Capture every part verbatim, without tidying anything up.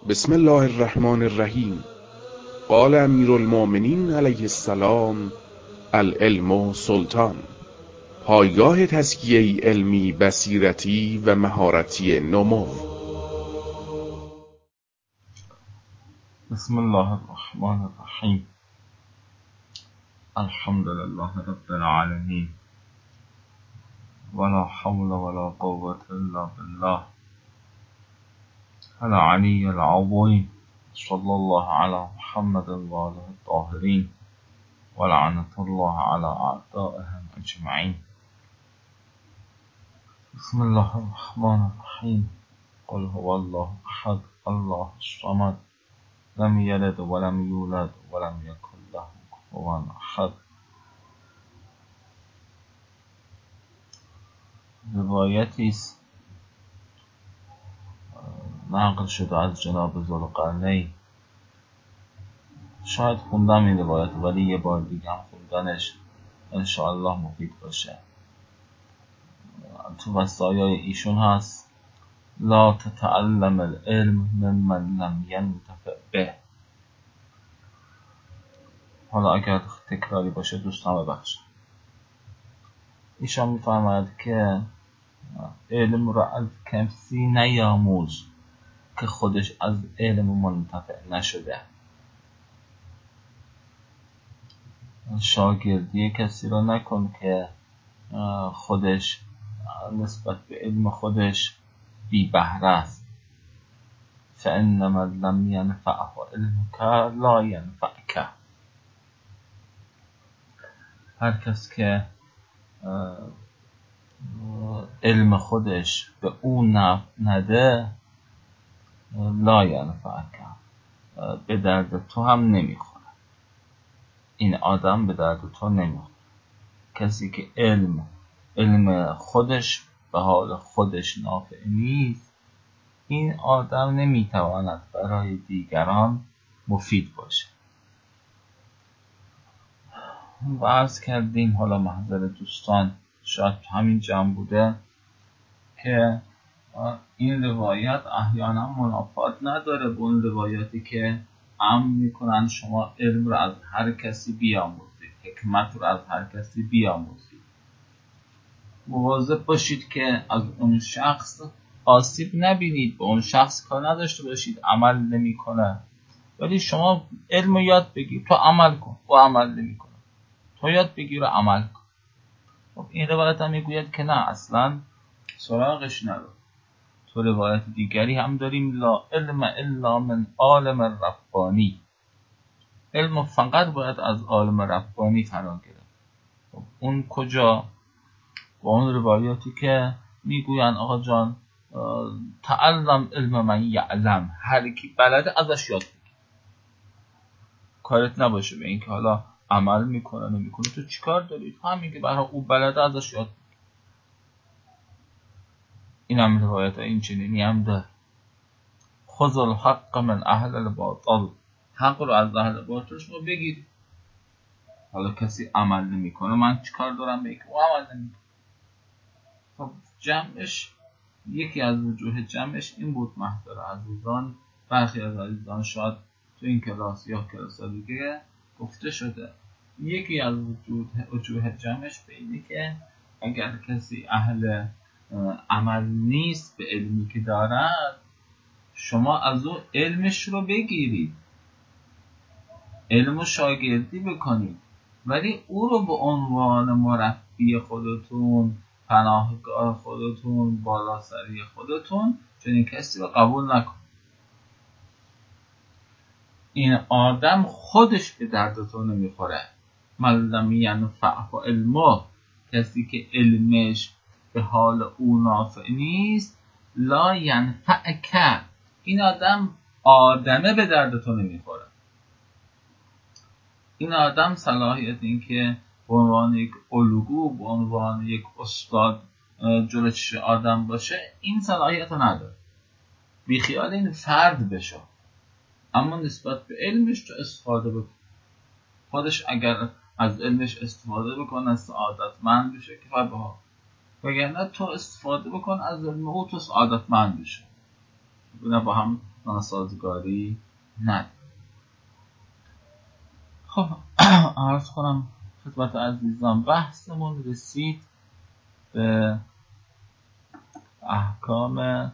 بسم الله الرحمن الرحیم. قال امیر المؤمنین علیه السلام: العلم سلطان. پایگاه تزکیه علمی، بصیرتی و مهارتی نمو. بسم الله الرحمن الرحیم. الحمد لله رب العالمین، ولا حول ولا قوة الا بالله العلی العظیم. صلی الله علی محمد و آله الطاهرین و لعنة الله علی اعدائهم اجمعین. بسم الله الرحمن الرحیم. قل هو الله احد الله الصمد لم یلد ولم یولد ولم یکن له کفوا احد. روایتی است نقل شده از جناب ذوالقرنین. شاید خوندم این روایت، ولی یه بار دیگه هم خوندنش انشاءالله مفید باشه. تو وصایای ایشون هست: لا تتعلم العلم ممن لم ینتفع به. حالا اگر تکراری باشه دوستان ببخشید. ایشان میفرماید که علم رو از کسی نیاموز که خودش از علم منتفع نشده. شاگردی کسی رو نکن که خودش نسبت به علم خودش بی بهره است. فانما لم ینفعه علمک لا ینفعک. هر کس که علم خودش به او نفع نده، لا ینفعک، به درد تو هم نمیخوره. این آدم به درد تو نمیخوره. کسی که علم علم خودش به حال خودش نافع نیست، این آدم نمیتواند برای دیگران مفید باشه. و عرض کردیم، حالا محضر دوستان شاید همین جمع بوده، که این روایت احیانا منافات نداره با اون روایاتی که امر میکنن شما علم رو از هر کسی بیاموزید، حکمت رو از هر کسی بیاموزید. مواظب باشید که از اون شخص آسیب نبینید، به اون شخص کار نداشته باشید عمل نمی کنه، ولی شما علم رو یاد بگیر، تو عمل کن، و عمل نمی کنه، تو یاد بگیر و عمل کن. خب این روایت هم میگوید که نه، اصلا سراغش نرو. تو روایت دیگری هم داریم: لا علم الا من عالم ربانی. علم فقط باید از عالم ربانی فرا گرفت. خب اون کجا؟ با اون روایاتی که میگوین آقا جان تعلم علم من یعلم، هر کی بلده ازش یاد بگیر، کارت نباشه به این که حالا عمل میکنه نمیکنه، تو چیکار داری؟ تو همین که برای او بلده ازش یاد بگیر. این هم روایت ها این چنینی هم داره: خذ الحق من اهل الباطل. حق رو از اهل باطل شما بگیرید. حالا کسی عمل نمیکنه، من چیکار دارم به اینکه او عمل نمیکنه؟ خب جمعش، یکی از وجوه جمعش این بود محضر عزیزان. برخی از عزیزان شاید تو این کلاس یا کلاس دیگه گفته شده. یکی از وجوه وجوه جمعش به اینه که اگر کسی اهل عمل نیست به علمی که دارد، شما از او علمش رو بگیرید، علم و شاگردی بکنید، ولی او رو به عنوان مربی خودتون، پناهگاه خودتون، بالاسری خودتون چنین کسی رو قبول نکن. این آدم خودش به دردتون نمیخوره. من لم ینفعه علمه، کسی که علمش به حال او نافع نیست، لا ینفعک، این آدم آدمه به دردتون نمیخوره. این آدم صلاحیت این که به عنوان یک الگو، به عنوان یک استاد جلوی چشم آدم باشه، این صلاحیت رو نداره. بیخیال این فرد بشه، اما نسبت به علمش تو استفاده بکن. خودش اگر از علمش استفاده بکنه سعادتمند بشه که فبها، وگرنه تو استفاده بکن از علم او، تو سعادتمند بشه. بنا با هم ناسازگاری نداره. خب عرض کنم خدمت عزیزان بحثمون رسید به احکام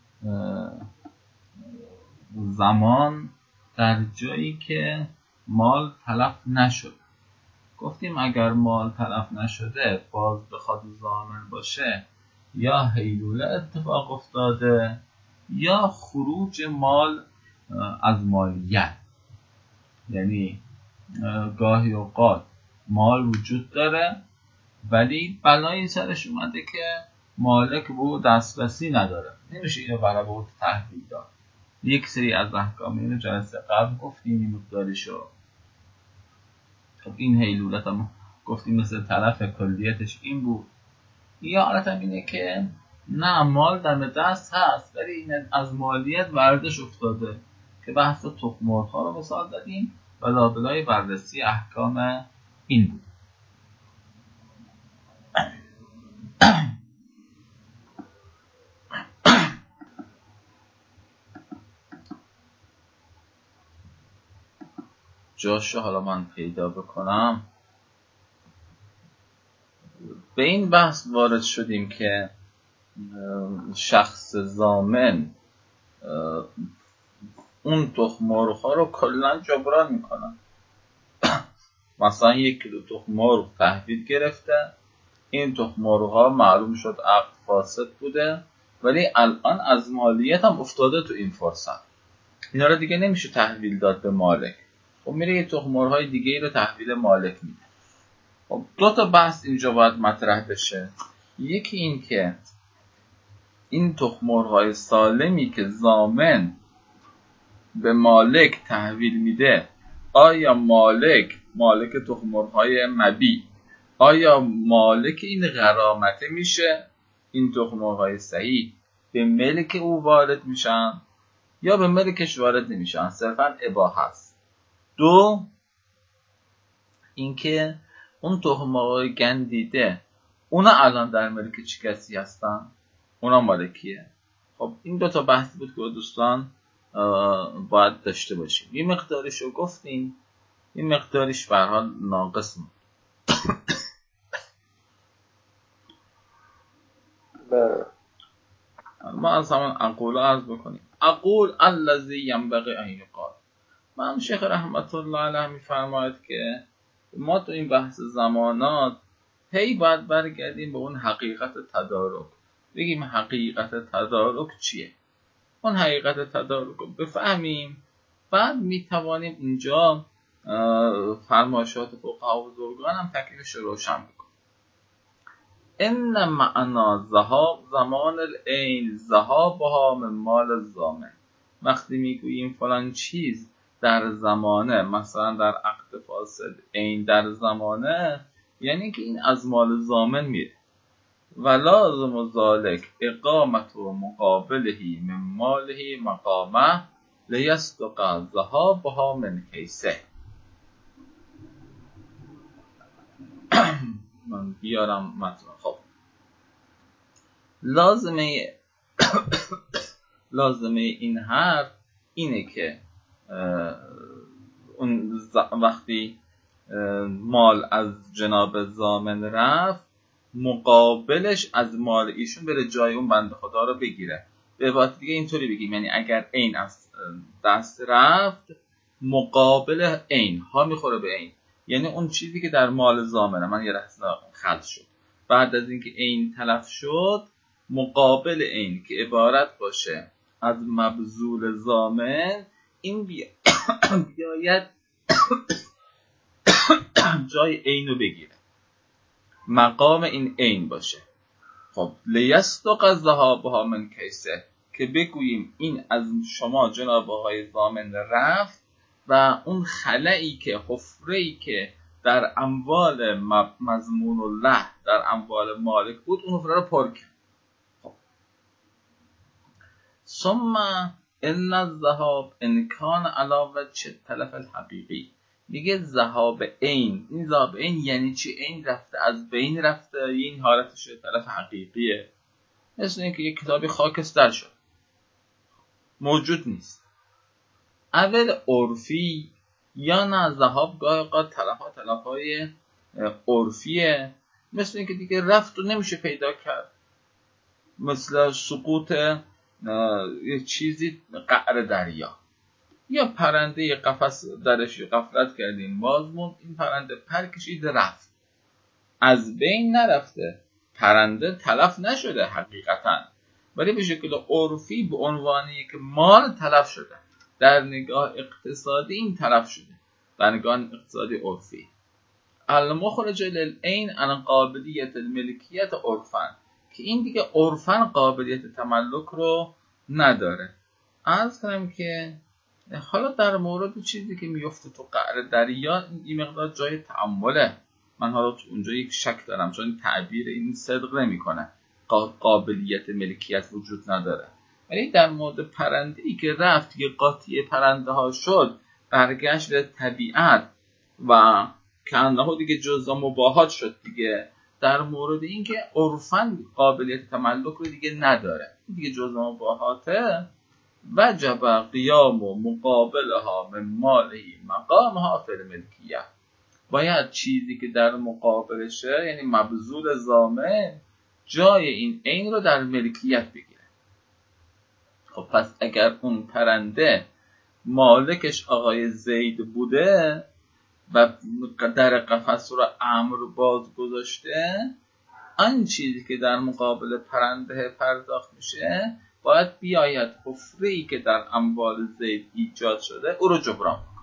زمان در جایی که مال تلف نشد. گفتیم اگر مال تلف نشده باز بخواد ضامن باشه یا حیلوله اتفاق افتاده یا خروج مال از مالیت. یعنی گاهی اوقات مال وجود داره ولی بلایی سرش اومده که مالک به او دسترسی نداره، نمیشه اینو برای به او تحویل داد. یک سری از احکام اینو جلسه قبل گفتیم این مقدارشو. خب این حیلولت هم گفتیم مثل طرف کلیتش این بود. یا حالت هم اینه که نه مال دم دست هست ولی این از مالیت وردش افتاده که بحث تخم مرغ‌ها رو مثال دادیم و لابلای بررسی احکام این بود. جاشو حالا من پیدا بکنم. به این بحث وارد شدیم که شخص ضامن اون تخم مرغ‌ها رو کلا جبران میکنن. مثلا یک کیلو تخم مرغ تحویل گرفته، این تخم مرغ‌ها معلوم شد عقد فاسد بوده ولی الان از مالیت هم افتاده تو این فرصت، اینا رو دیگه نمیشه تحویل داد به مالک. خب میره یه تخم مرغ‌های دیگه رو تحویل مالک میده. خب دو تا بحث اینجا باید مطرح بشه. یکی این که این تخم مرغ‌های سالمی که ضامن به مالک تحویل میده، آیا مالک مالک تخم مرغ‌های مبیع آیا مالک این غرامته میشه؟ این تخم مرغ‌های صحیح به ملک او وارد میشن یا به ملکش وارد نمیشن، صرفا اباحه است. دو اینکه اون تخم مرغ‌های گندیده اونا الان در ملک چه کسی هستن؟ اونا مالکیه. خب این دو تا بحث بود که دوستان باید داشته باشیم. یه مقداریش رو گفتیم، یه مقداریش به هر حال ناقص بود. ما از همون اقول عرض بکنیم. اقول الذی ینبغی ان یقال. من شیخ رحمت الله علیه میفرماید که ما تو این بحث زمانات هی باید برگردیم به اون حقیقت تدارک، بگیم حقیقت تدارک چیه. اون حقیقت تدارک رو بفهمیم، بعد میتوانیم اینجا فرمایشات فقها و بزرگان هم تکلیفش رو روشن بکنیم. ان معنا ذهاب زمان العین ذهابها من مال الضامن. وقتی میگوییم فلان چیز در زمانه، مثلا در عقد فاسد عین در زمانه، یعنی که این از مال ضامن میره. و لازم ذلک اقامت و مقابلهی من ماله مقامه لیستقى ذهابها من کیسه. من بیارم متن. خب لازمه لازمه این حرف اینه که اون وقتی مال از جناب ضامن رفت، مقابلش از مال ایشون بره جای اون بنده خدا رو بگیره. به عبارت دیگه اینطوری بگیم، یعنی اگر عین از دست رفت، مقابل عین ها میخوره به عین، یعنی اون چیزی که در مال ضامنه. من یه لحظه خلط شد. بعد از اینکه عین تلف شد، مقابل عین که عبارت باشه از مبذول ضامن، این بیاید جای عین رو بگیره، مقام این عین باشه. خب لیستق ذهابها من کیسه، که بگوییم این از شما جناب آقای ضامن رفت و اون خلایی که حفره‌ای که در اموال مضمون الله، در اموال مالک بود، اون حفره رو پر کرد. خب ثم ان الذهاب ان کان علی وجه التلف الحقیقی. میگه ذهاب عین، این ذهاب عین یعنی چی؟ عین رفته، از بین رفته، این حالتش تلف حقیقیه. مثل اینکه یک کتابی خاکستر شد، موجود نیست. اول عرفی یا نه ذهاب گاهی اوقات تلف ها تلف های عرفیه، مثل اینکه دیگه رفت و نمیشه پیدا کرد، مثل سقوط یه چیزی قعر دریا، یا پرنده قفس درش غفلت کردیم باز موند، این پرنده پر کشید رفت، از بین نرفته، پرنده تلف نشده حقیقتا، ولی به شکل عرفی به عنوان یک مال تلف شده. در نگاه اقتصادی این تلف شده، در نگاه اقتصادی عرفی. المخرج للعین عن قابلیت الملکیت عرفن، که این دیگه عرفن قابلیت تملک رو نداره. عرض کنم که حالا در مورد چیزی که میفته تو قعر دریا این مقدار جای تأمله. من حالا تو اونجا یک شک دارم، چون تعبیر این صدق نمیکنه قابلیت ملکیت وجود نداره، ولی در مورد پرنده ای که رفت یه قاطی پرنده ها شد، برگشت به طبیعت و که انه دیگه جزء مباحات شد دیگه، در مورد این که عرفاً قابلیت تملک رو دیگه نداره، دیگه جزء مباحاته، وجب قیام و مقابلها من مالهی مقامها فی الملکیه، باید چیزی که در مقابلشه یعنی مبذول ضامن جای این عین رو در ملکیت بگیره. خب پس اگر اون پرنده مالکش آقای زید بوده و در قفس رو امر باز گذاشته، آن چیزی که در مقابل پرنده پرداخت میشه باید بیاید حفره‌ای که در اموال زید ایجاد شده او رو جبران کنه.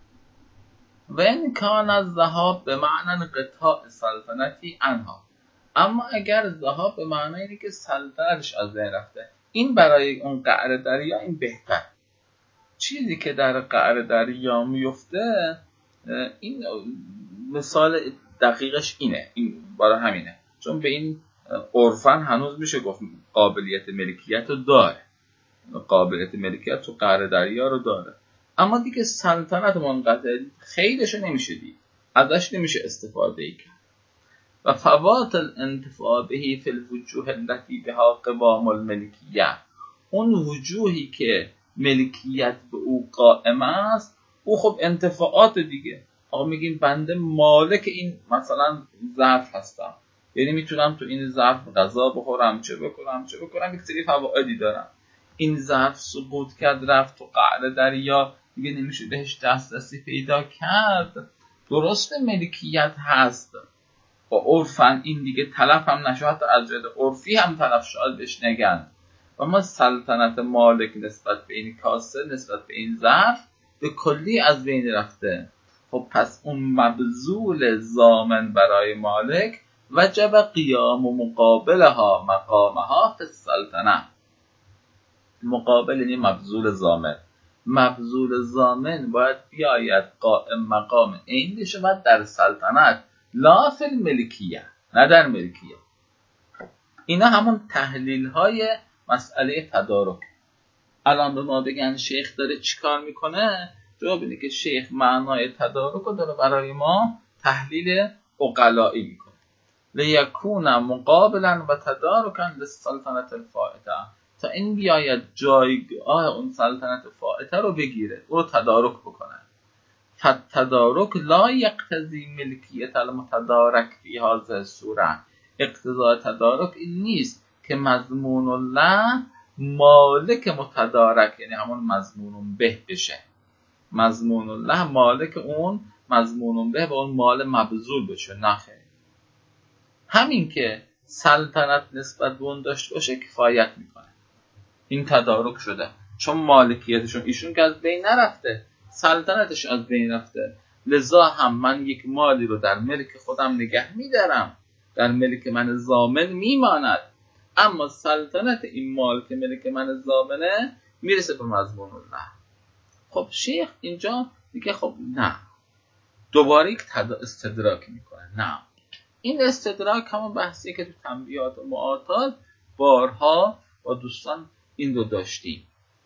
و این کان از ذهاب به معنی قطاع سلطنتی عنها، اما اگر ذهاب به معنی اینه که سلطنتش از بین رفته، این برای اون قعر دریا این بهتر. چیزی که در قعر دریا میفته، این مثال دقیقش اینه، این برای همینه، چون به این عرفن هنوز میشه گفت قابلیت ملکیت رو داره، قابلیت ملکیت تو قعر دریا رو داره، اما دیگه سلطنت منقطع خیلیش نمیشه دید، ازش نمیشه استفاده ای کرد. و فوات الانتفاع بهی فی الوجوه التي بها قوام الملکیه، اون وجوهی که ملکیت به او قائم است، او خب انتفاعات دیگه، آقا میگیم بنده مالک این مثلا ظرف هستم، یعنی میتونم تو این ظرف غذا بخورم، چه بکنم چه بکنم، یک سری فوائدی دارم. این ظرف سقوط کرد رفت تو قعر دریا، دیگه نمیشه بهش دسترسی پیدا کرد، درست ملکیت هست با عرفن این دیگه تلف هم نشه، حتی از جهت عرفی هم تلف شاید بهش نگن، و ما سلطنت مالک نسبت به این کاسه، نسبت به این ظرف به کلی از بین رفته. خب پس اون مبذول ضامن برای مالک وجب قیام و مقابلها مقامها فی السلطنه، مقابل یعنی مبذول ضامن، مبذول ضامن باید بیاید قائم مقام این بشه و در سلطنت، لا فی الملکیه، نه در ملکیه. اینا همون تحلیل های مسئله تدارک. الان به ما بگن شیخ داره چیکار میکنه، جواب اینه که شیخ معنای تدارک رو داره برای ما تحلیل عقلائی میکنه. لیکون مقابلا و تدارکا للسلطنت الفائته، تا این بیاید جایگاه اون سلطنت فائته رو بگیره، او رو تدارک بکنه. تدارک لا یقتضی ملکیت المتدارک فی هذه الصوره، اقتضای تدارک این نیست که مضمون الله مالک متدارک یعنی همون مضمون به بشه، مضمون الله مالک اون مضمون به و اون مال مبذول بشه، نه خیر. همین که سلطنت نسبت به اون داشته باشه کفایت میکنه، این تدارک شده، چون مالکیتشون ایشون که از بین نرفته، سلطنتش از بین رفته، لذا هم من یک مالی رو در ملک خودم نگه میدارم، در ملک من ضامن میماند، اما سلطنت این مال که ملک من ضامنه میرسه به مضمون الله. خب شیخ اینجا دیگه خب نه، دوباره یک استدراک میکنه. نه، این استدراک همون بحثی که تو تنبیهات و معاطات بارها با دوستان این رو داشتیم.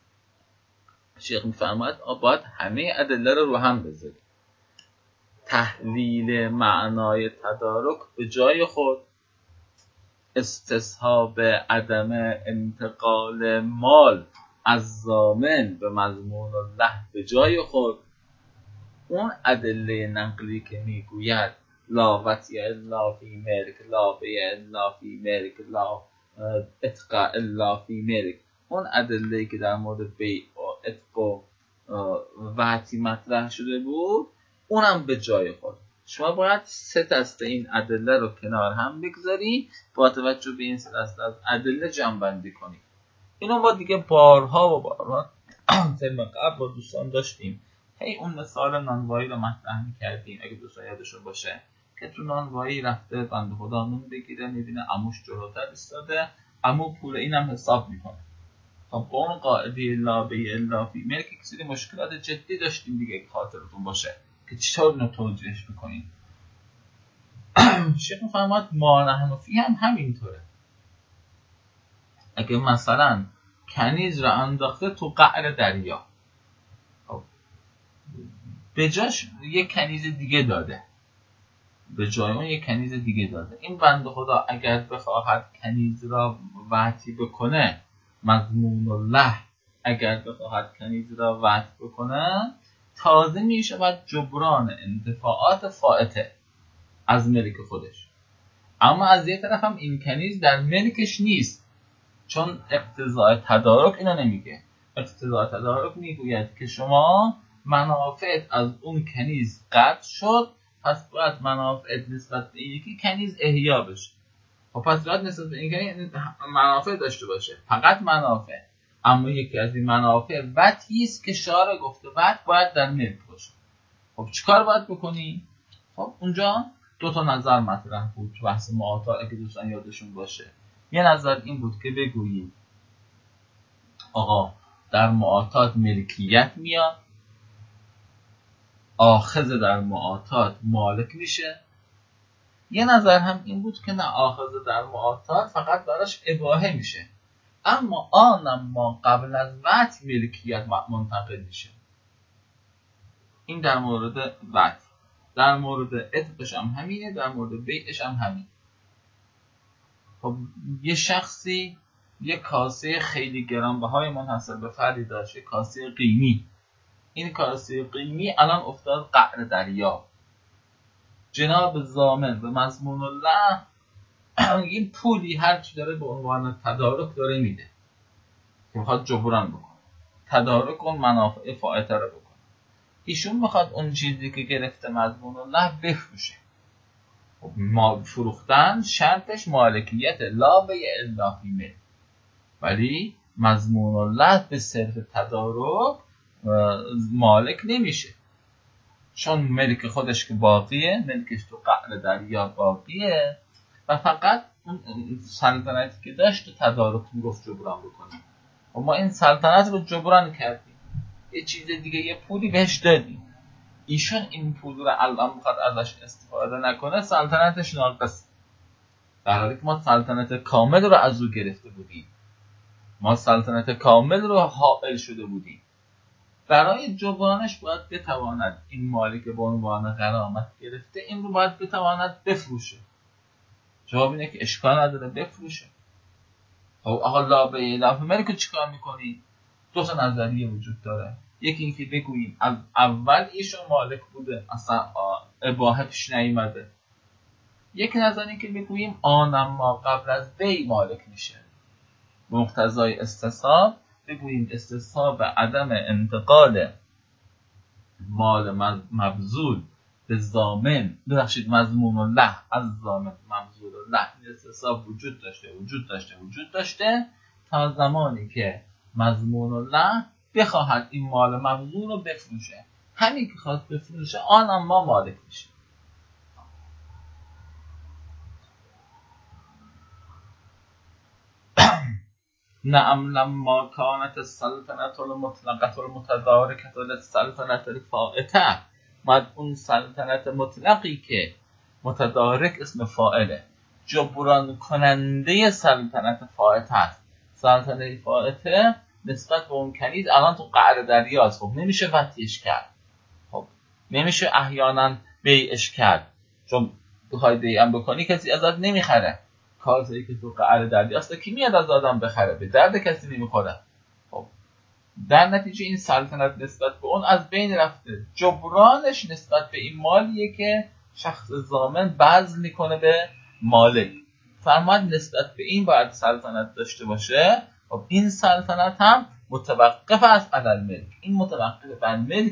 شیخ میفرماید باید همه ادله رو رو هم بذاریم، تحلیل معنای تدارک به جای خود، استصحاب عدم انتقال مال از ضامن به مضمون الله به جای خود، اون ادله نقلی که میگوید لا وطی الا فی ملک، لا بیع الا فی ملک، لا اتقاء الا فی ملک، اون ادله که در مورد بیع و اتق و وطی مطرح شده بود، اونم به جای خود. شما باید سه دسته این ادله رو کنار هم بگذاری، با توجه به این سه دسته از ادله جمع بندی کنید. اینو ما دیگه بارها و بارها ترم قبل با دوستان داشتیم. هی اون مثال نانوایی رو مطرح می‌کردیم، اگه دوستان یادشون باشه که تو نانوایی رفته بنده خدا نون بگیره، می‌بینه عموش جلوتر ایستاده، عمو پول اینم حساب می‌کنه. خب با اون قاعده لا بیع الا فی ملک یک سری مشکلات جدی داشتیم دیگه، که خاطرتون باشه که چطور اینو توجیهش می‌کنیم. شیخ می‌فرماد ما نحن فی هم همینطوره. اگه مثلا کنیز را انداخته تو قعر دریا، به جاش یک کنیز دیگه داده، به جای اون یک کنیز دیگه داده، این بنده خدا اگر بخواهد کنیز را وطی بکنه، مضمون الله اگر بخواهد کنیز را وطی بکنه، تازه میشه و جبران انتفاعات فائته از ملک خودش. اما از یک طرف هم این کنیز در ملکش نیست، چون اقتضاء تدارک اینو نمیگه. اقتضاء تدارک میگوید که شما منافعت از اون کنیز قطع شد، پس باید منافعت نسبت به این یکی کنیز احیا بشه. خب پس باید نسبت به این کنیز منافع داشته باشه، فقط منافع. اما یکی از این منافع وطی است که شارع گفته وطی باید در ملک باشه. خب چیکار باید بکنی؟ خب اونجا دو تا نظر مطرح بود تو بحث معاطات، اگه دوستان یادشون باشه. یه نظر این بود که بگوییم آقا در معاطات ملکیت میاد، آخذ در معاطات مالک میشه. یه نظر هم این بود که نه، آخذ در معاطات فقط براش اباحه میشه، اما آنم ما قبل از وطی ملکیت منتقل میشه. این در مورد وطی. در مورد عتقش هم همینه، در مورد بیعش هم همین. خب یه شخصی یه کاسه خیلی گرانبهای منحصر به فردی داشت، یه کاسه قیمی. این کاسه قیمی الان افتاد قعر دریا. جناب ضامن به مضمون الله این پولی هر چی داره به عنوان تدارک داره میده که میخواد جبران بکنه، تدارک اون منافع فائته رو بکنه. ایشون میخواد اون چیزی که گرفته مضمون الله بفروشه. ما فروختن شرطش مالکیت لا بیع الا فی ملک، ولی مضمون الله به صرف تدارک مالک نمیشه، چون ملک خودش که باقیه، ملکش تو قعر دریا باقیه و فقط اون سلطنتی که داشت تو تدارک میگفت جبران بکنیم. و ما این سلطنت رو جبران کردیم، یه چیز دیگه، یه پولی بهش دادیم. ایشون این پول رو الان میخواد ازش استفاده نکنه، سلطنتش ناقص، در حالی که ما سلطنت کامل رو از او گرفته بودیم، ما سلطنت کامل رو حائل شده بودیم. برای جبرانش باید بتواند این مالی که به عنوان غرامت گرفته این رو باید بتواند بفروشه. جواب اینه که اشکال نداره بفروشه. خب آقا لا بیع الا فی ملک چیکار میکنی؟ دو تا نظریه وجود داره. یکی این که بگوییم از اول ایشون مالک بوده، اصلا اباحه پیش نیامده. یک نظر این که بگوییم آنم ما قبل از بیع مالک میشه، مقتضای استصحاب بگوییم استصحاب عدم انتقال مال مبذول به ضامن، ببخشید مضمون الله از ضامن مبذول الله، این استصحاب وجود داشته وجود داشته وجود داشته تا زمانی که مضمون الله بخواهد این مال مبذول رو بفروشه. همین که خواست بفروشه آنم ما مالک میشه. نعم لما كانت السلطنة المطلقة المتداركة للسلطنة الفائتة، مد اون سلطنت مطلقی که متدارک اسم فاعله، جبران کننده سلطنت فائته است. سلطنت فائته نسبت به اون کنیز الان تو قعر دریاست، خب نمیشه وطیش کرد، خب نمیشه احیانا بیعش کرد، چون بخوای بیعم بکنی کسی ازت نمیخره. کاسه‌ای که تو قعر دریاست کی میاد از آدم بخره؟ به درد کسی نمیخوره. خب در نتیجه این سلطنت نسبت به اون از بین رفته. جبرانش نسبت به این مالیه که شخص ضامن بذل میکنه به مالک. فرماید نسبت به این باید سلطنت داشته باشه. خب این سلطنت هم متوقف است علی الملک، این متوقف بر ملک.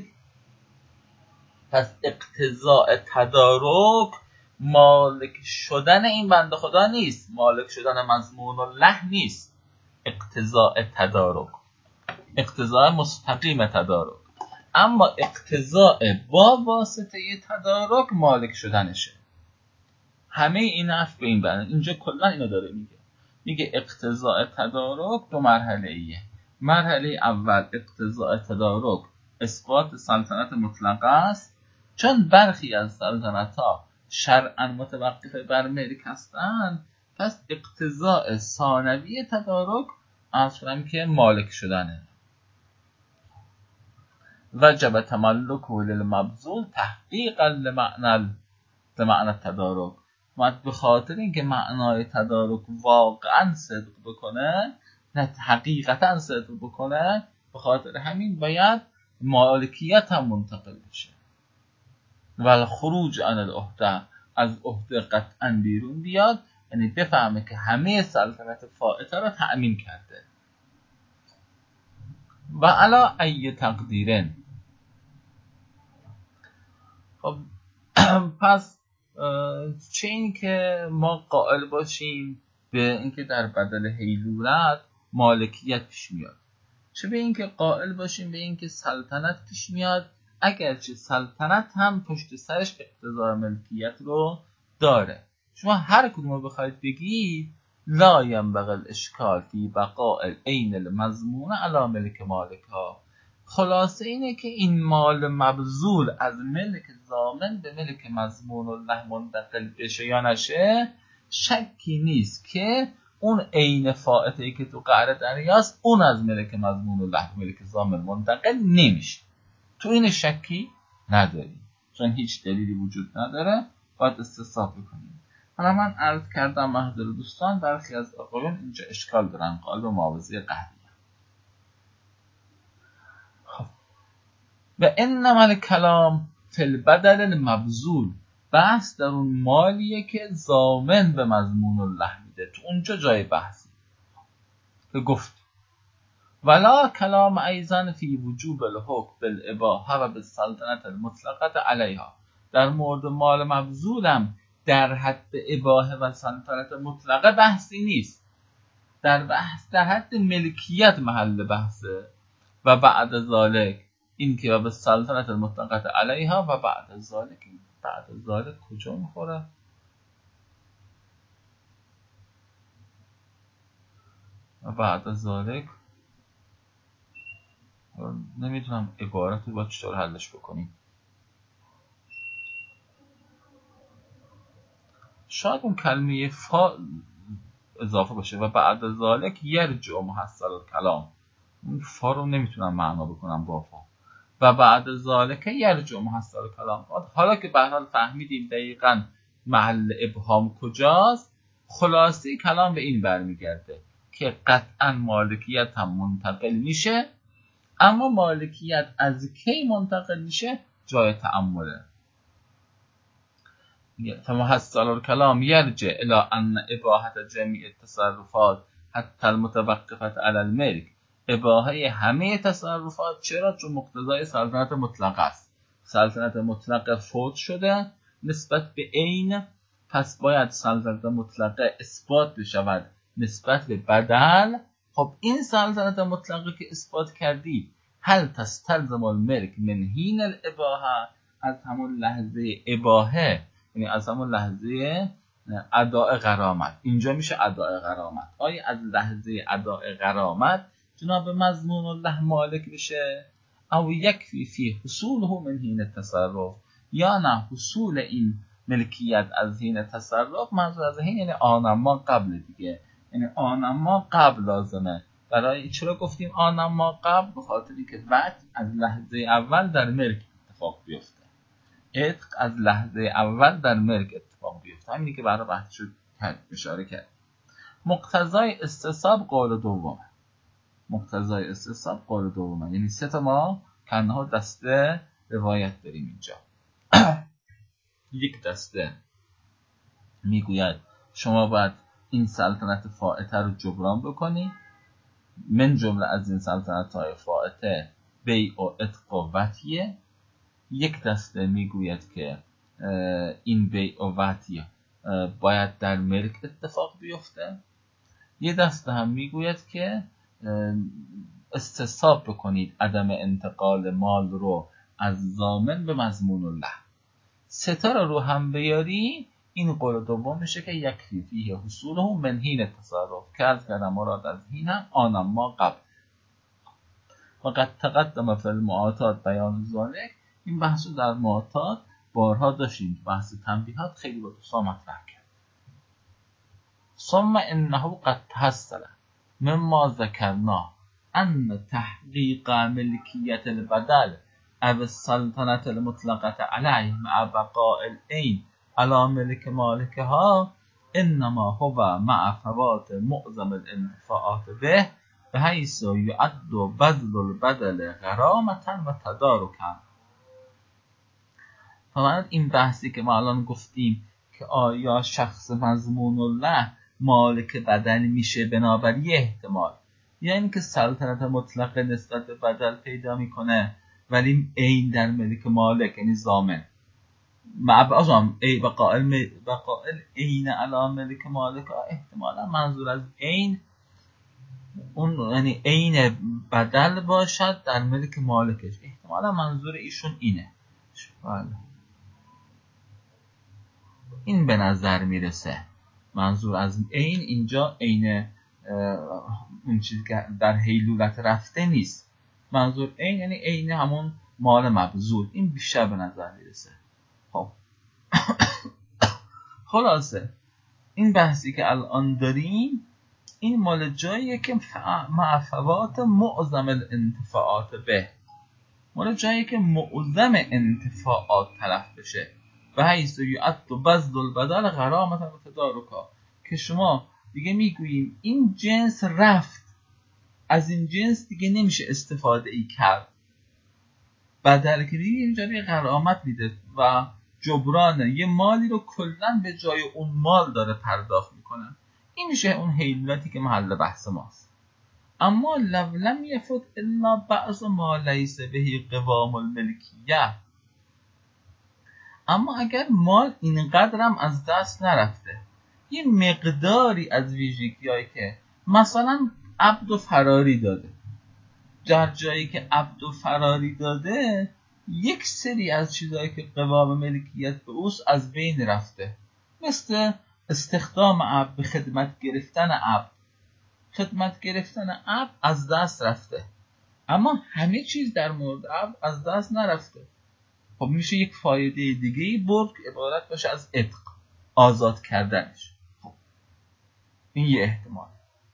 پس اقتضاء تدارک مالک شدن این بنده خدا نیست، مالک شدن مضمون الله نیست. اقتضاء تدارک، اقتضاء مستقیم تدارک، اما اقتضاء با واسطه تدارک مالک شدنشه. همه این حرف به این بنده. اینجا کلا اینو داره میگه. میگه اقتضاء تدارک دو مرحله ایه. مرحله اول اقتضاء تدارک اثبات سلطنت مطلقه است، چون برخی از سلطنت ها شرعاً متوقف بر ملک هستند. پس اقتضاء ثانوی تدارک اصلا که مالک شدنه. وجب تملک للمبذول تحقیقا لمعنى لمعنى تدارک. و به خاطر اینکه معنای تدارک واقعا صدق بکنه، نه حقیقتا صدق بکنه، به خاطر همین باید مالکیت هم منتقل بشه و خروج عن العهده، از عهده قطعا بیرون بیاد، یعنی بفهمه که همه سلطنت فائته را تأمین کرده. و علا ای تقدیرن. خب پس چه این که ما قائل باشیم به اینکه در بدل حیلولت مالکیت پیش میاد، چه به اینکه قائل باشیم به اینکه سلطنت پیش میاد، اگرچه سلطنت هم پشت سرش اقتضای ملکیت رو داره. شما هر کدوم رو بخواید بگید لا ینبغی الاشکال فی بقاء العین المضمون علی ملک مالکها. خلاصه اینه که این مال مبذول از ملک ضامن به ملک مضمون الله منتقل بشه یا نشه، شکی نیست که اون عین فائته‌ای که تو قعر دریاست اون از ملک مضمون الله ملک ضامن منتقل نمیشه. تو این شکی نداری، چون هیچ دلیلی وجود نداره، باید استصحاب بکنیم. حالا من عرض کردم محضر دوستان، برخی از آقایون اینجا اشکال دارن قائل به معاوضه قهری. خب و انما الکلام فی البدل المبذول، بحث در اون مالیه که ضامن به مضمون الله میده، تو اونجا جای بحثی که گفت ولا کلام ایضا فی وجوب الحکم بالاباحه و بالسلطنت المطلقه علیها. در مورد مال مبذولم در حد اباحه و سلطنت مطلقه بحثی نیست، در بحث در حد ملکیت محل بحثه. و بعد ذالک این که و بالسلطنت المطلقه علیها و بعد ذالک، بعد ذالک کجا میخوره؟ و بعد ذالک نمیتونم عبارت رو با چطور حلش بکنیم. شاید اون کلمه فا اضافه باشه و بعد ذالک یرجع محصل الکلام. اون فا رو نمیتونم معنا بکنم با فا. و بعد ذالک یرجع محصل الکلام. حالا که به هر حال فهمیدیم دقیقاً محل ابهام کجاست، خلاصه کلام به این برمیگرده که قطعاً مالکیت هم منتقل میشه، اما مالکیت از کی منتقل میشه جای تأمله. فمحصل الکلام یرجع الی ان اباحه جمیع التصرفات حتی المتوقفه علی الملک. اباحه همه تصرفات، چرا؟ چون مقتضای سلطنت مطلقه است. سلطنت مطلقه فوت شده نسبت به عین، پس باید سلطنت مطلقه اثبات بشود نسبت به بدل. خب این سلطنت مطلقه که اثبات کردی، هل تستلزم الملک من حین الاباحه، از همون لحظه اباحه، یعنی از همون لحظه اداء غرامت. اینجا میشه اداء غرامت. آیا از لحظه اداء غرامت جناب مضمون الله مالک میشه؟ او یکفی فی حصوله من حین تصرف، یا نه حصول این ملکیت از حین تصرف، منظور از حین یعنی آنما قبل دیگه، یعنی آنما قبل لازمه. برای چرا گفتیم آنما قبل؟ به خاطری که وقت از لحظه اول در ملک اتفاق بیفته، عتق از لحظه اول در ملک اتفاق بیفته. همینی که برای بحث شد اشاره کرد. مقتضای استصحاب قول دومه. مقتضای استصحاب قول دومه. یعنی سه تا ما کنده ها دسته روایت داریم اینجا. یک دسته میگوید شما باید این سلطنت فائته رو جبران بکنی، من جمله از این سلطنت های فائته بیع و عتق و وطیه. یک دسته میگوید که این بیع و وطیه باید در ملک اتفاق بیفته. یه دسته هم میگوید که استصحاب بکنید عدم انتقال مال رو از ضامن به مضمون الله. ستاره رو هم بیاری این قول دوم میشه که یکفی فیه حصوله من حین تصرف کرد کردم مراد از این هم آنم ما قبل وقت تقدم فی المعاطات بیان ذالک. این بحث رو در معاطات بارها داشتیم، بحث تنبیهات خیلی با دوستان مطرح کرد. ثم انه قد تحصل مما ذکرنا ان تحقیق ملکیت البدل او السلطنت المطلقه علیه مع بقاء العین علی ملک مالکها انما هو مع فوات معظم الانتفاعات به بحیث یعد بذل البدل غرامة و تدارکا. فماند این بحثی که ما الان گفتیم که آیا شخص مضمون الله مالک بدل میشه بنابر یه احتمال، یعنی که سلطنت مطلق نسبت به بدل پیدا میکنه ولی عین در ملک مالک یعنی ضامن معبعضم ای بقائل بقائل عین علی ملک مالک. احتمالا منظور از عین اون یعنی عین بدل باشد در ملک مالکش. احتمالا منظور ایشون اینه. بله این به نظر میرسه منظور از عین اینجا عین اون چیزی که در حیلولت رفته نیست. منظور عین یعنی عین همون مال مبذول. این بیشتر به نظر میرسه. خب خلاصه این بحثی که الان داریم این مال جاییه که مع فوات معظم الانتفاعات به، مال جاییه که معظم انتفاعات تلف بشه و حیث یعد بذل البدل غرامة و تدارکا، که شما دیگه میگوییم این جنس رفت، از این جنس دیگه نمیشه استفاده ای کرد. بدل که دیگه اینجا یه غرامت میده و جبرانه یه مالی رو کلن به جای اون مال داره پرداخت میکنن. این میشه اون حیلولتی که محل بحث ماست. اما لو لم یفت الا بعض ما لیس بهی قوام الملکیه، اما اگر مال اینقدرم از دست نرفته، یه مقداری از ویژگی‌هایی که مثلا عبد و فراری داده، در جایی که عبد و فراری داده یک سری از چیزهایی که قوام ملکیت به اوست از بین رفته، مثل استخدام عبد به خدمت گرفتن عبد. خدمت گرفتن عبد از دست رفته اما همه چیز در مورد عبد از دست نرفته. خب میشه یک فایده دیگه‌ای برد که عبارت باشه از عتق، آزاد کردنش. خب این یه احتمال.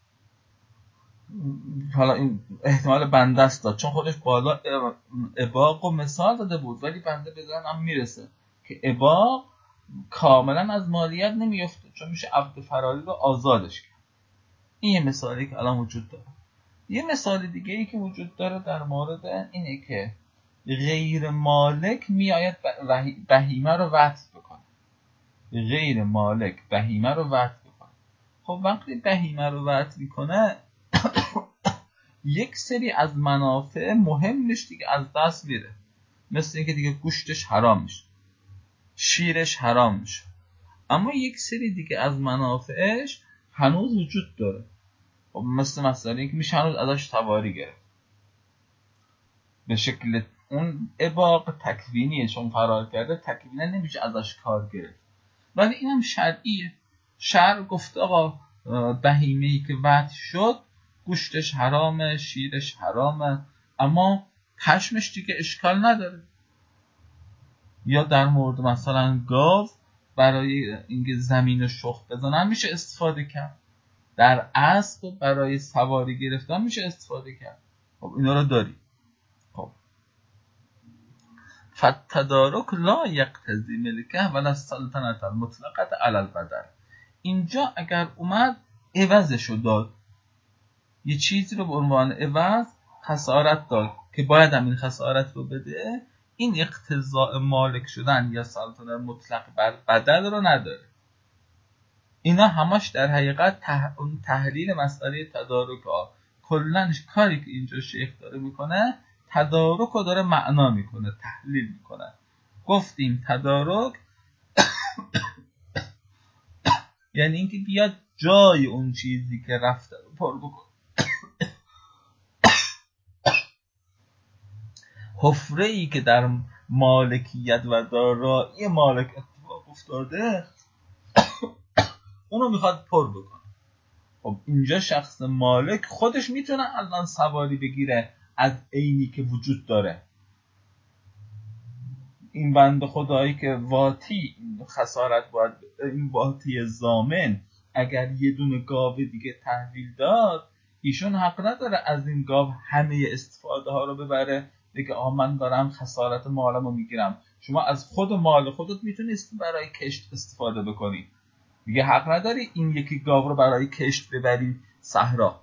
حالا این احتمال بنده است داد چون خودش بالا اباق و مثال داده بود، ولی بنده به ذهنم میرسه که اباق کاملا از مالیت نمیفته چون میشه عبد فراری رو آزادش کرد. این یه مثالی که الان وجود داره. یه مثال دیگه ای که وجود داره در مورد اینه که غیر مالک میآید بهیمه رو وطن بکنه. غیر مالک بهیمه رو وطن بکنه. خب وقتی بهیمه رو وطن میکنه یک سری از منافع مهمش دیگه از دست میره، مثل اینکه دیگه گوشتش حرام میشه، شیرش حرام میشه، اما یک سری دیگه از منافعش هنوز وجود داره. خب مثل مثلا اینکه میشه هنوز ازش سواری گرفت به شکل اون اباق تکوینیه، چون فرار کرده تکوینه نمیشه ازش کار گرفت، ولی اینم شرعیه. شرع گفته آقا بهیمه‌ای که وطن شد گوشتش حرامه، شیرش حرامه، اما پشمش دیگه اشکال نداره. یا در مورد مثلا گاو برای اینکه زمین شخم بزنن میشه استفاده کرد، در اسب برای سواری گرفتن میشه استفاده کرد. خب اینا رو داری. خب فتدارک لا یقتضی ملکه ولا السلطنت المطلقه علی البدل. اینجا اگر اومد عوضشو داد، یه چیزی رو به عنوان عوض خسارت داد که باید هم این خسارت رو بده، این اقتضاء مالک شدن یا سلطنت مطلق بر بدل رو نداره. اینا همش در حقیقت ته... تحلیل مسئله تدارک ها. کلن کاری که اینجا شیخ داره میکنه تدارک رو داره معنا میکنه، تحلیل میکنه. گفتیم تدارک یعنی اینکه بیاد جای اون چیزی که رفته رو پر بکن. حفره ای که در مالکیت و دارایی مالک اتفاق افتاده اونو میخواد پر بکنه. خب اینجا شخص مالک خودش میتونه الان سواری بگیره از عینی که وجود داره. این بنده خدایی که واتی خسارت باید، این واتی ضامن اگر یه دونه گاو دیگه تحویل داد، ایشون حق نداره از این گاو همه استفاده ها رو ببره بگه آه من دارم خسارت مالم رو میگیرم. شما از خود مال خودت میتونید برای کشت استفاده بکنی، دیگه حق نداری این یکی گاو رو برای کشت ببری صحرا.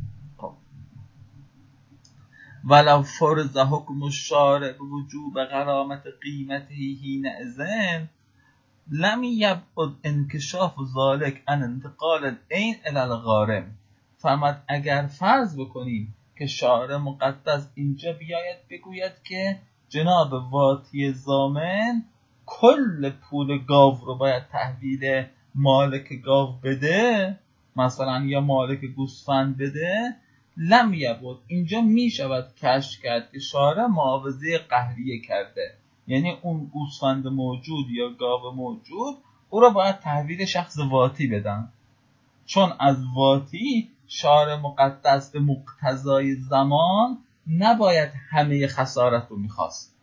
ولو فرض حکم الشارع بوجوب غرامت قیمته حین اذن لم یبعد انکشاف ذلک عن انتقال العین الی الغارم. فهمد اگر فرض بکنیم که شارع مقدس اینجا بیاید بگوید که جناب واتی ضامن کل پول گاو رو باید تحویل مالک گاو بده، مثلا یا مالک گوسفند بده، لم یبعد اینجا می شود کشف کرد که شارع معاوضه قهریه کرده، یعنی اون گوسفند موجود یا گاو موجود او را باید تحویل شخص واتی بدن، چون از واتی شارع مقدس به مقتضای زمان نباید همه خسارت رو میخواست،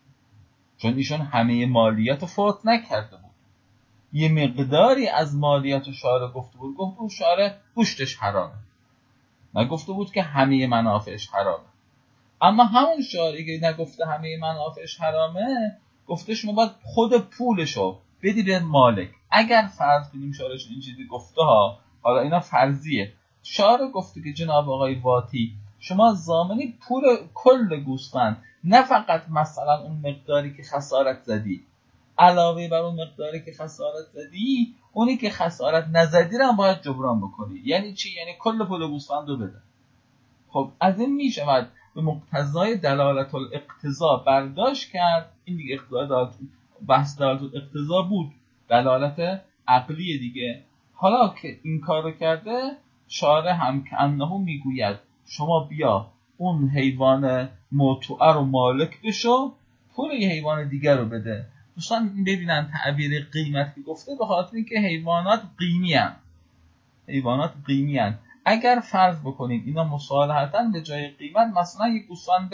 چون ایشون همه مالیات رو فوت نکرده بود. یه مقداری از مالیات شارع گفته بود، گفته بود شارع گوشتش حرامه، نگفته بود که همه منافعش حرامه. اما همون شارعی که نگفته همه منافعش حرامه، گفته شما باید خود پولشو بدی به مالک. اگر فرض کنیم شارعش این چیزی گفته ها، حالا اینا فرضیه، شارع گفته که جناب آقای واتی شما ضامنی پول کل گوسفند، نه فقط مثلا اون مقداری که خسارت زدی، علاوه بر اون مقداری که خسارت زدی اونی که خسارت نزدی رو هم باید جبران بکنی. یعنی چی؟ یعنی کل پول گوسفند رو بده. خب از این می شود به مقتضای دلالت الاقتضا برداشت کرد. این دیگه اقتضا بحث دلالت الاقتضا بود، دلالت عقلی دیگه. حالا که این کار رو کرده، شارع هم که انه میگوید شما بیا اون حیوان موتوعه رو مالک بشو، پول یه حیوان دیگر رو بده. دوستان ببینن تعبیر قیمت که گفته به خاطر اینکه حیوانات قیمی هن. حیوانات قیمی هن. اگر فرض بکنیم اینا مصالحتاً به جای قیمت مثلا یک گوسفند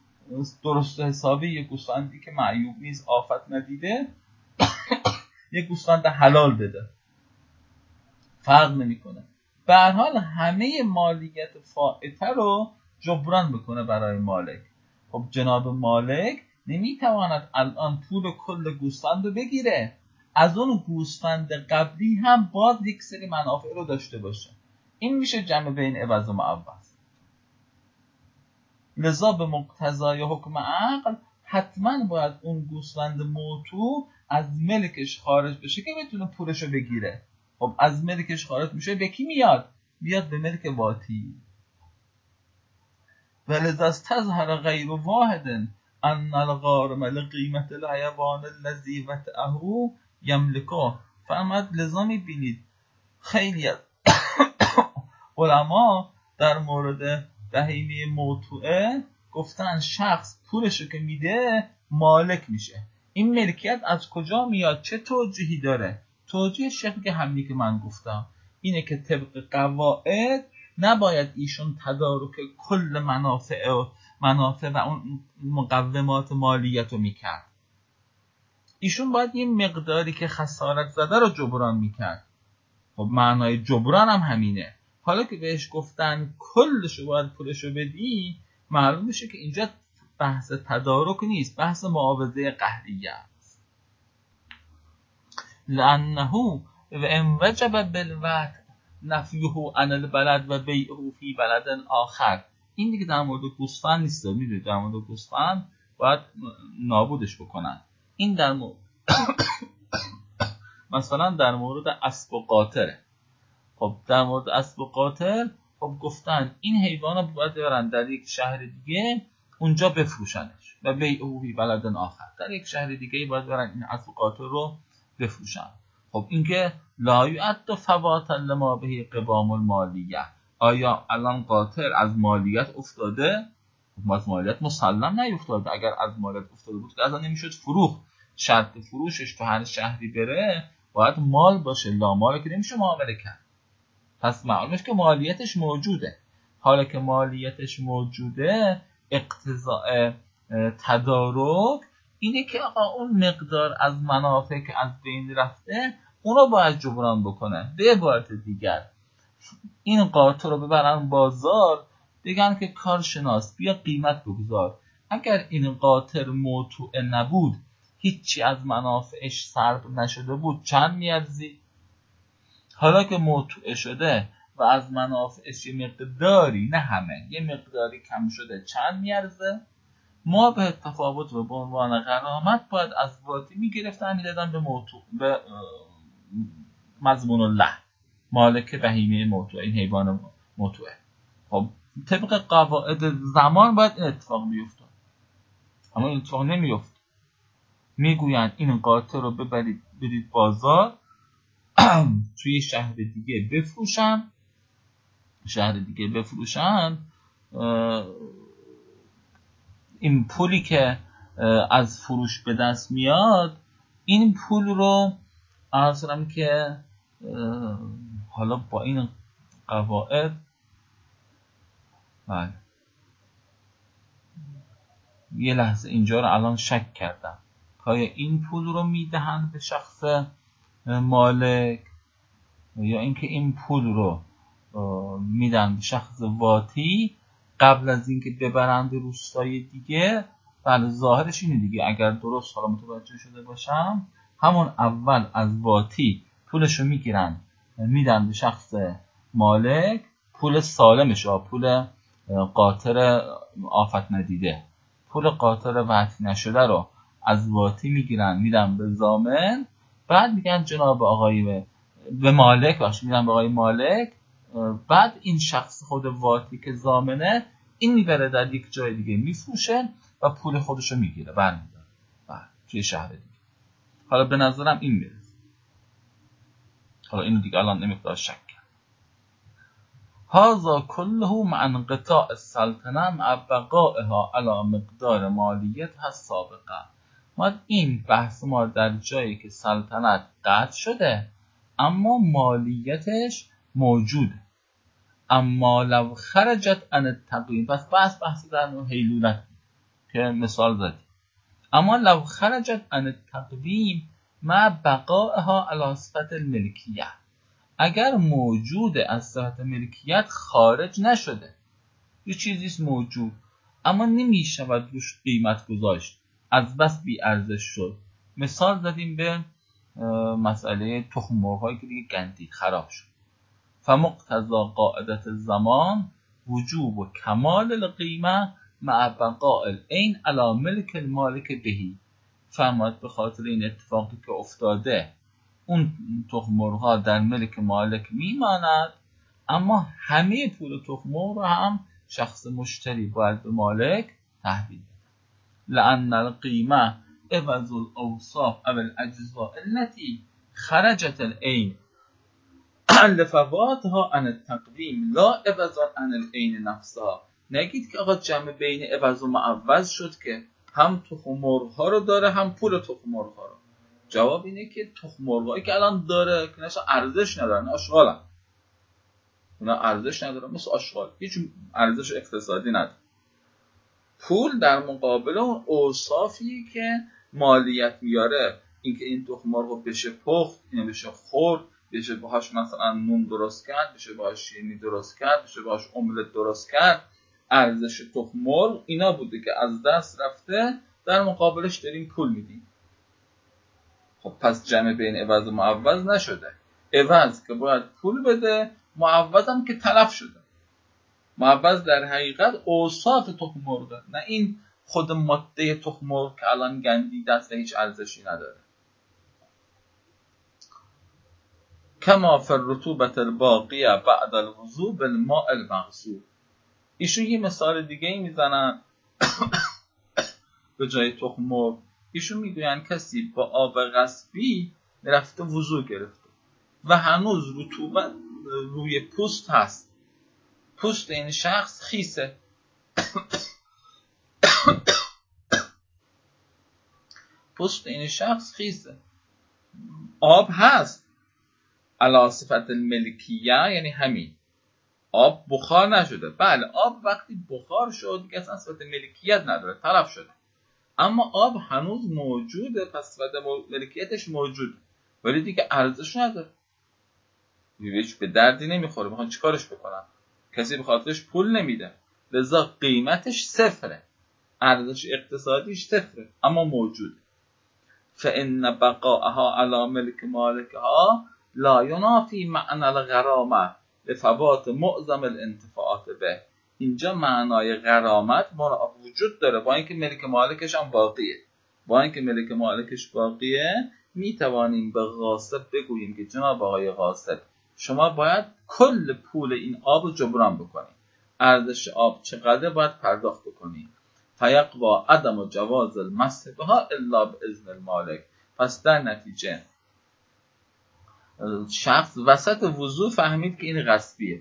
درست حسابی، یک گوسفندی که معیوب نیست، آفت ندیده، یک گوسفند حلال بده، فرق نمیکنه. به هر حال همه مالیت فائته رو جبران بکنه برای مالک. خب جناب مالک نمیتواند الان پول کل گوسفند رو بگیره، از اون گوسفند قبلی هم باز یک سری منافع رو داشته باشه. این میشه جمع بین عوض و معوض. لذا به مقتضای حکم عقل حتما باید اون گوسفند موتو از ملکش خارج بشه که بتونه پولشو بگیره. خب از ملکش خارج میشه به کی میاد؟ بیاد به ملک واتی. ولذا استظهر غیر واحد ان الغارم لقیمت الحیوان الذی وطئه یملکه. فرمود لذا میبینید خیلی از علما در مورد بهیمه موتوعه گفتن شخص پولشو که میده مالک میشه. این ملکیت از کجا میاد؟ چه توجیهی داره؟ توجیه شیخ که همینی که من گفتم اینه که طبق قواعد نباید ایشون تدارک کل منافع و منافع و اون مقومات مالیت رو میکرد. ایشون باید یه مقداری که خسارت زده رو جبران میکرد. خب معنای جبران هم همینه. حالا که بهش گفتن کلشو باید پولشو بدی، معلوم میشه که اینجا بحث تدارک نیست، بحث معاوضه قهریه است. لانه و ان وجب بالوعد نفیه عن البلد و بیعه فی بلد آخر. این دیگه در مورد گوسفند نیست. میدونید در مورد گوسفند باید نابودش بکنن. این در مورد مثلا در مورد اسب و قاطره. خب در مورد اسب و قاطر خب گفتن این حیوانو باید برن در یک شهر دیگه اونجا بفروشنش و بیعه فی بلد آخر. در یک شهر دیگه باید برن این اسب و قاطر رو بفروشن. خب این که لا یعد فوات لما به قوام المالیه. آیا الان قاطر از مالیت افتاده؟ از مالیت مسلم نیفتاده. اگر از مالیت افتاده بود که اصلا نمیشد فروخت. شرط فروشش تو هر شهری بره باید مال باشه، لا مال که نمیشه معامله کرد. پس معلومه که مالیتش موجوده. حالا که مالیتش موجوده اقتضاء تدارک اینه که آقا اون مقدار از منافع که از بین رفته اونو باید جبران بکنه. به عبارت دیگر این قاطر رو ببرن بازار بگن که کارشناس بیا قیمت بگذار. اگر این قاطر موتوع نبود، هیچی از منافعش سلب نشده بود، چند میارزی؟ حالا که موتوع شده و از منافعش یه مقداری، نه همه، یه مقداری کم شده، چند میارزه؟ ما به تفاوت و به عنوان غرامت باید از واتی میگرفتن میدادن به موتوع، به مضمون الله، مالک بهیمه موتوع، این حیوان موتوعه. خب طبق قواعد زمان باید این اتفاق بیفتاد، اما این اتفاق نمیفت. میگویند این قاطر رو ببرید برید بازار توی شهر دیگه بفروشن، شهر دیگه بفروشن این پولی که از فروش به دست میاد این پول رو عرض کنم که حالا با این قواعد بله یه لحظه اینجا رو الان شک کردم که این پول رو میدهند به شخص مالک یا اینکه این پول رو میدن به شخص واتی قبل از اینکه ببرند روستای دیگه. بله ظاهرش اینه دیگه، اگر درست حالا متوجه شده باشم همون اول از واتی پولش رو میگیرن میدن به شخص مالک، پول سالمش ها، پول قاطر آفت ندیده، پول قاطر وقتی نشده رو از واتی میگیرن میدن به ضامن، بعد میگن جناب آقای به مالک باشه میدن به آقای مالک، بعد این شخص خود واتی که ضامنه این میبره در یک جای دیگه میفروشه و پول خودشو میگیره برمیداره بعد توی شهر دیگه. حالا به نظرم این میرسه. حالا اینو دیگه الان نمیخواد شک کرد. هذا كله مع انقطاع السلطنه مع بقائها على مقدار مالیتها السابقه. ما این بحث ما در جایی که سلطنت قطع شده اما مالیتش موجوده. اما لو خرجت عن التقویم، پس بحث بحث در نوع حیلولت که مثال زدیم. اما لو خرجت عن التقویم مع بقائها علی صفت الملکیه، اگر موجوده از صفت ملکیت خارج نشده، یه چیزیست موجود اما نمیشود روش قیمت گذاشت، از بس بی ارزش شد. مثال زدیم به مسئله تخم مرغ‌هایی که دیگه گندید خراب شد. فمقتضا قاعدت الزمان وجوب و کمال القیمه مع بقاء العین علی ملک المالک بهی. فرماد به خاطر این اتفاقی که افتاده اون تخم مرغ‌ها در ملک مالک میماند، اما همه پول تخم مرغ هم شخص مشتری باید به مالک تحویل بده. لأن القیمه عوض الاوصاف او الاجزاء التي خرجت العین لفواتها عن التقویم لا عوض عن العین نفسها. نگید که آقا جمع بین عوض و معوض شد که هم تخم مرغ‌ها رو داره هم پول تخم مرغ‌ها رو. جواب اینه که تخم مرغایی که الان داره که نشه ارزش ندارن، آشغالن. اونا ارزش ندارن مثل آشغال، هیچ ارزش اقتصادی نداره. پول در مقابل اون اوصافی که مالیت میاره، اینکه این تخم مرغ بشه پخت، اینو بشه خورد، بشه باهاش مثلا نون درست کرد، بشه باهاش شیرینی درست کرد، بشه باهاش املت درست کرد، ارزش تخم مرغ اینا بوده که از دست رفته، در مقابلش داریم پول میدیم. خب پس جمع بین عوض و معوض نشده. عوض که باید پول بده، معوضم که تلف شده. معوض در حقیقت اوصاف تخم مرغ، نه این خود ماده تخم مرغ که الان گندیده است و هیچ ارزشی نداره. کما فی الرطوبة الباقیه بعد الوضوء بالماء المغسول. ایشون یه مثال دیگه ای میزنن به جای تخم مرغ. ایشون میگوین کسی با آب غصبی رفته وضو گرفته و هنوز رطوبت روی پوست هست، پوست این شخص خیسه پوست این شخص خیسه، آب هست علی صفت الملکیه، یعنی همین آب بخار نشده. بله آب وقتی بخار شد دیگه اصلا صفت ملکیت نداره، تلف شده، اما آب هنوز موجوده، پس صفت ملکیتش موجوده ولی دیگه ارزش نداره، هیچ به دردی نمیخوره. میخوان چیکارش بکنن؟ کسی به خاطرش پول نمیده، لذا قیمتش صفره، ارزش اقتصادیش صفره، اما موجوده. فإن بقاءها على ملك مالكها لا ينافي معنى الغرامه لفوات معظم الانتفاعات به. اینجا معنای غرامت وجود داره، با اینکه ملک مالکش هم باقیه. با اینکه ملک مالکش باقیه میتوانیم به غاصب بگوییم که جناب آقای غاصب شما باید کل پول این آب رو جبران بکنید، ارزش آب چقدر باید پرداخت بکنید. فیقوا عدم جواز المسح بها الا باذن المالک. پس در نتیجه شخص وسط وضو فهمید که این غصبیه،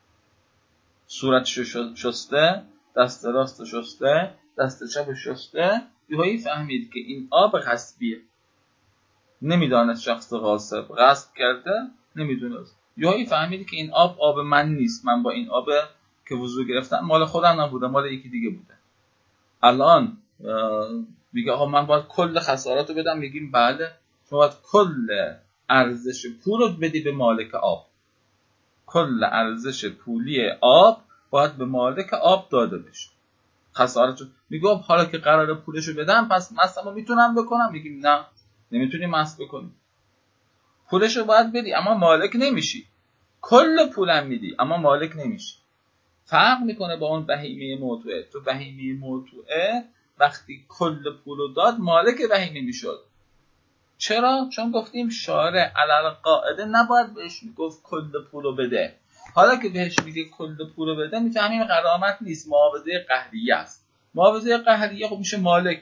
صورتشو شسته، دست راست شسته، دست چپ شسته، یهویی فهمید که این آب غصبیه. نمیدانست شخص غاصب غصب کرده، نمیدونست، یهویی فهمید که این آب آب من نیست، من با این آب که وضو گرفتم مال خودم نبوده، مال یکی دیگه بوده. الان میگه آقا من باید کل خساراتو بدم، میگیم بله شما باید کل ارزش پول رو بدی به مالک آب، کل ارزش پولی آب باید به مالک آب داده بشه. خسارتو میگه حالا که قراره پولشو بدم پس مصرفو میتونم بکنم، میگیم نه نمیتونی مصرف بکنی، پولشو باید بدی اما مالک نمیشی، کل پولم میدی اما مالک نمیشی. فرق میکنه با اون بهیمه موضوعه. تو بهیمه موضوعه وقتی کل پولو داد مالک بهیمه میشد. چرا؟ چون گفتیم شارع علل قاعده نباید بهش میگفت کل پولو بده. حالا که بهش میگه کل پولو بده میفهمیم غرامت نیست، معاوضه قهریه است. معاوضه قهریه خب میشه مالک.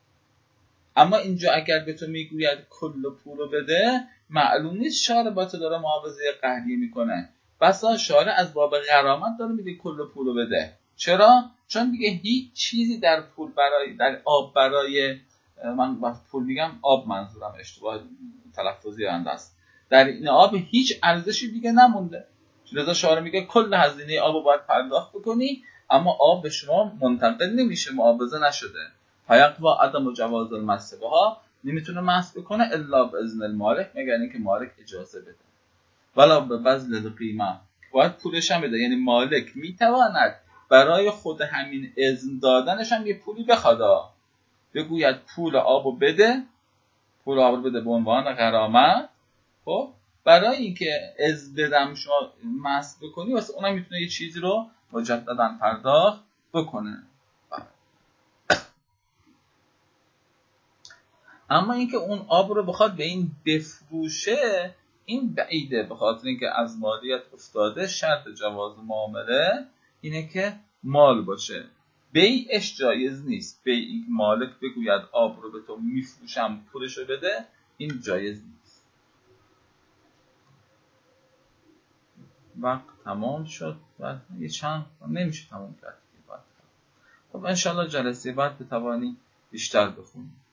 اما اینجا اگر به تو میگوید کل پولو بده، معلوم نیست شارع با تو داره معاوضه قهریه میکنه. بسا شارع از باب غرامت داره میگه کل پولو بده. چرا؟ چون دیگه هیچ چیزی در پول برای در آب برای من وقت پول میگم آب منظورم اشتباه تلفظی بنده است، در این آب هیچ ارزشی دیگه نمونده. لذا شارع میگه کل هزینه آب باید پرداخت بکنی اما آب به شما منتقل نمیشه، معاوضه نشده. فیقوا عدم جواز المسح بها، نمیتونه مسح بکنه الا باذن المالک، مگر اینکه مالک اجازه بده. ولا به بذل القیمه، باید پولش هم بده، یعنی مالک میتواند برای خود همین اذن دادنش هم یه پولی بخواد، بگوید پول آبو بده، پول آبو بده به عنوان غرامت. خب برای اینکه اذن بدم شما مسح بکنی واسه اونم میتونه یه چیزی رو مجددا پرداخت بکنه. اما اینکه اون آب رو بخواد به این بفروشه این بعیده، به خاطر اینکه از مالیات افتاده. شرط جواز معامله اینه که مال باشه، بیعش جایز نیست. بیع این مالک بگوید آب رو به تو میفروشم پولشو بده، این جایز نیست. وقت تمام شد و یه چند نمیشه تمام کرد. خب انشالله جلسه بعد بتوانی بیشتر بخونیم.